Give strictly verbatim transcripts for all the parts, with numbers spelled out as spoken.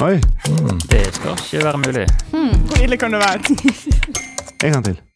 Oi. Mm. Det skal ikke være mulig. Hmm. Hvor ille kan det være? En gang til.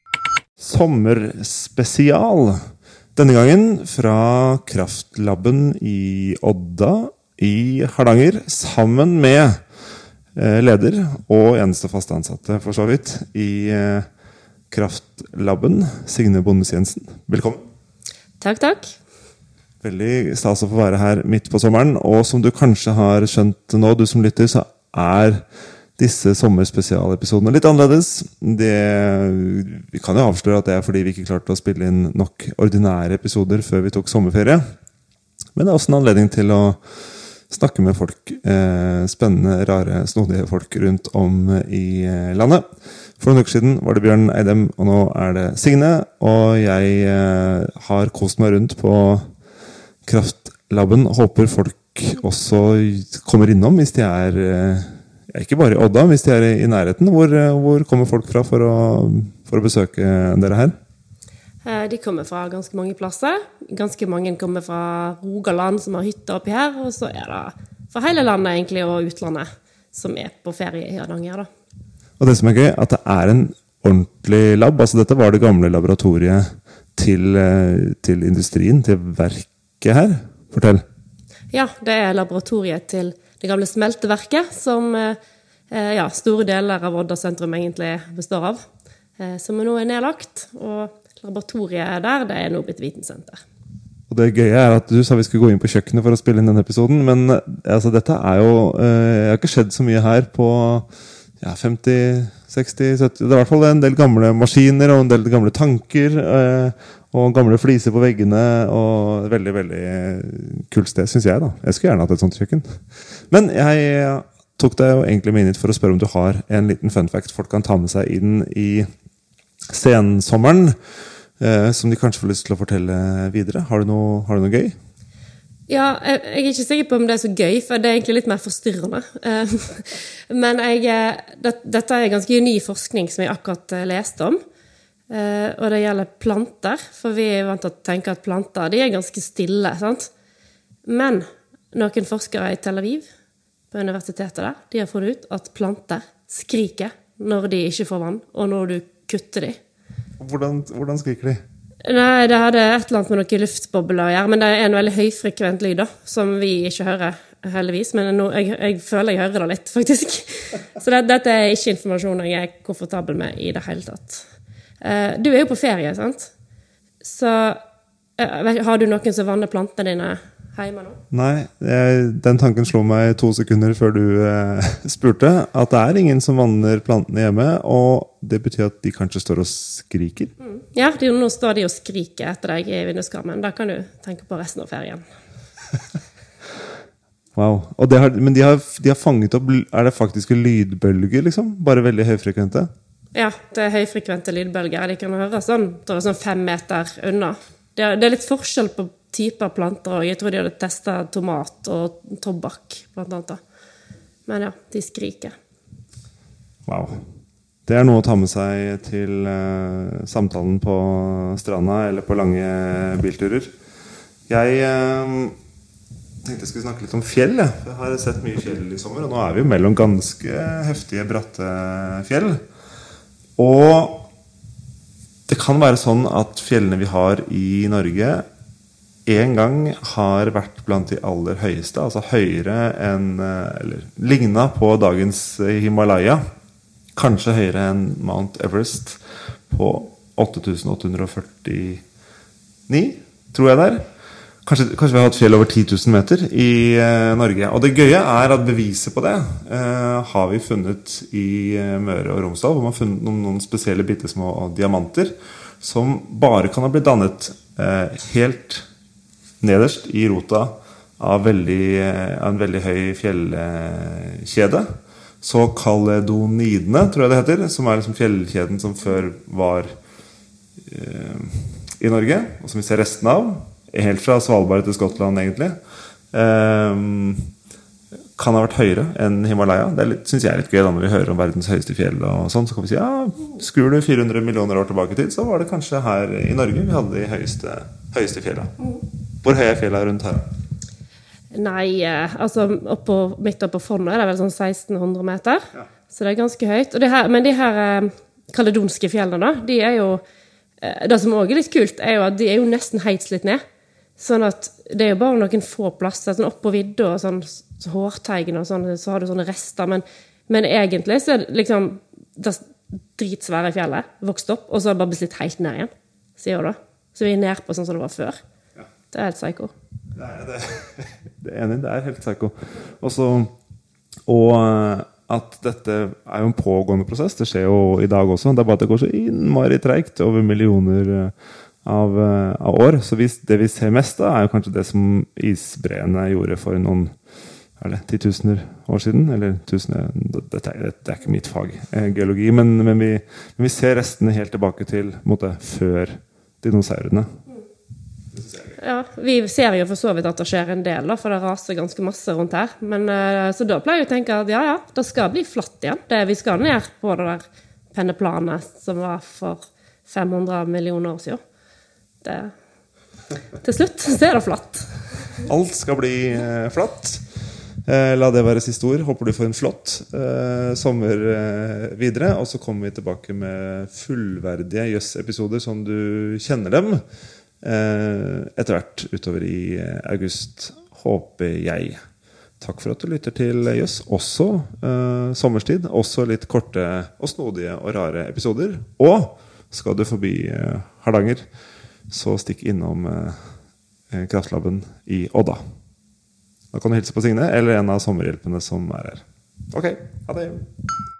Sommerspesial. Denne gangen fra Kraftlabben i Odda i Hardanger, sammen med eh, leder og eneste faste ansatte, for så vidt, i eh, Kraftlabben, Signe Bondes Jensen. Velkommen. Takk, takk. Veldig stas å få være her midt på sommeren, og som du kanskje har skjønt nå, du som lytter, så er disse sommerspesialepisodene litt annerledes. Det, vi kan jo avsløre at det er fordi vi ikke klarte å spille inn nok ordinære episoder før vi tok sommerferie. Men det er også en anledning til å snakke med folk, eh, spennende, rare, snodige folk rundt om i eh, landet. For noen uker siden var det Bjørn Eidem, og nå er det Signe, og jeg eh, har kost meg rundt på Kraftlabben. Håper folk også kommer innom hvis de er eh, ikke bare i Odda, hvis de er i nærheten. Hvor, hvor kommer folk fra for å, for å besøke dere her? De kommer fra ganske mange plasser. Ganske mange kommer fra Rogaland som har hytter oppi her, og så er det fra hele landet egentlig, og utlandet som er på ferie i Hardanger. Da. Og det som er gøy, at det er en ordentlig lab. Altså dette var det gamle laboratoriet til, til industrien, til verket her. Fortell. Ja, det er laboratoriet til det gamle smelteverket, som eh, ja, store deler av Odda sentrum egentlig består av, eh, som nå er nedlagt. Og laboratoriet der, det er nå blitt vitensenter. Og det gøye er at du sa vi skulle gå inn på kjøkkenet for å spille inn denne episoden, men altså, dette er jo, eh, jeg har ikke skjedd så mye her på ja, femti, seksti, sytti, det er i hvert fall en del gamle maskiner og en del gamle tanker, eh, og gamle fliser på veggene, og veldig, veldig kult sted, synes jeg da. Jeg skulle gjerne hatt et sånt kjøkken. Men jeg tok deg jo egentlig med inn hit for å spørre om du har en liten fun fact folk kan ta med seg inn i sensommeren, eh, som de kanskje får lyst til å fortelle videre. Har du noe, har du noe gøy? Ja, jeg, jeg er ikke sikker på om det er så gøy, for det er egentlig litt mer forstyrrende. Men jeg, det, dette er ganske ny forskning som jeg akkurat leste om. Uh, og det gjelder planter, for vi er vant til å tenke at planter, de er ganske stille, sant? Men noen forskere i Tel Aviv, på universitetet der, de har funnet ut at planter skriker når de ikke får vann, og når du kutter de. Hvordan, hvordan skriker de? Nei, det hadde et eller annet med noen luftbobler å gjøre, men det er en veldig høyfrekvent lyd da, som vi ikke hører heldigvis, men nå, jeg, jeg føler jeg hører det litt, faktisk. Så det, dette er ikke informasjon jeg er komfortabel med i det hele tatt. Uh, du er jo på ferie, sant? Så uh, har du noen som vanner plantene dine hjemme nå? Nei, jeg, den tanken slo meg to sekunder før du uh, spurte at det er ingen som vanner plantene hjemme, og det betyr at de kanskje står og skriker. Mm. Ja, de, nå står de og skriker etter deg i vinduskarmen. Da kan du tenke på resten av ferien. Wow, og det har, men de har, de har fanget opp, er det faktiske lydbølger liksom? Bare veldig høyfrekvente? Ja, det er høyfrekvente lydbølger. De kan høre sånn, sånn fem meter unna. Det er, det er litt forskjell på typer planter, og jeg tror de hadde testet tomat og tobakk, blant annet. Men ja, de skriker. Wow. Det er noe å ta med seg til uh, samtalen på stranda, eller på lange bilturer. Jeg uh, tenkte jeg skulle snakke litt om fjell. Jeg, jeg har sett mye fjell i sommer, og nå er vi jo mellom ganske heftige, bratte fjell. Og det kan være sånn at fjellene vi har i Norge en gang har vært blant de aller høyeste, altså høyere enn, eller lignet på dagens Himalaya, kanskje høyere enn Mount Everest på åtte tusen åtte hundre og førtini, tror jeg det er. Kanskje, kanskje vi har hatt fjell over ti tusen meter i eh, Norge. Og det gøye er at beviset på det eh, har vi funnet i eh, Møre og Romsdal, hvor man har funnet noen, noen spesielle bittesmå diamanter som bare kan ha blitt dannet eh, helt nederst i rota av, veldig, eh, av en veldig høy fjellkjede. Så Kaledonidene, tror jeg det heter, som er liksom fjellkjeden som før var eh, i Norge, og som vi ser resten av. Helt fra Svalbard til Skottland egentlig um, kan ha vært høyere enn Himalaya. Det er litt, synes jeg er litt gøy da når vi hører om verdens høyeste fjell og sånn, så kan vi si, ja, skrur du fire hundre millioner år tilbake til, så var det kanskje her i Norge vi hadde de høyeste, høyeste fjellene. Hvor høye er fjellene rundt her? Nei, eh, altså oppå, midt oppe på fondet er det vel sånn seksten hundre meter. Ja. Så det er ganske høyt. Og det her, men de her eh, kaledonske fjellene da, de er jo, eh, det som også er litt kult, er jo at de er jo nesten helt slitt ned. Sånn at det er jo bare noen få plasser, sånn oppå vidda og sånn så hårteigen og sånn, så har du sånne rester. Men, men egentlig så er det liksom det dritsvære fjellet vokst opp, og så har det bare blitt slitt helt ned igjen, sier du da. Så vi er nede på sånn som det var før. Ja. Det er helt psyko. Det er, det, det er enig, det er helt psyko. Også, og at dette er jo en pågående prosess, det skjer jo i dag også, det er bare at det går så innmari tregt over millioner av, av år. Så vi, det vi ser mest da, er jo kanskje det som isbreene gjorde for noen eller, titusener år siden, eller tusener, det, det, det er ikke mitt fag, eh, geologi, men, men, vi, men vi ser restene helt tilbake til måte, før dinosaurene. Ja, vi ser jo for så vidt at det skjer en del, da, for det raser ganske masse rundt her. Men, så da pleier jeg å tenke at ja, ja, det skal bli flatt igjen. Det, vi skal ned på det der penneplanet som var for fem hundre millioner år siden. Det, til slutt så er det flatt. Alt skal bli eh, flatt. Eh, la det være siste ord. Håper du får en flott eh, sommer eh, videre. Og så kommer vi tilbake med fullverdige Jøss-episoder som du kjenner dem. Etter hvert utover i august, håper jeg. Takk for at du lytter til Jøss. Også eh, sommerstid. Også litt korte og snodige og rare episoder. Og skal du forbi eh, Hardanger, så stikk innom eh, Kraftlabben i Odda. Da kan du hilse på Signe eller en av sommerhjelpene som er her. Ok, ha det.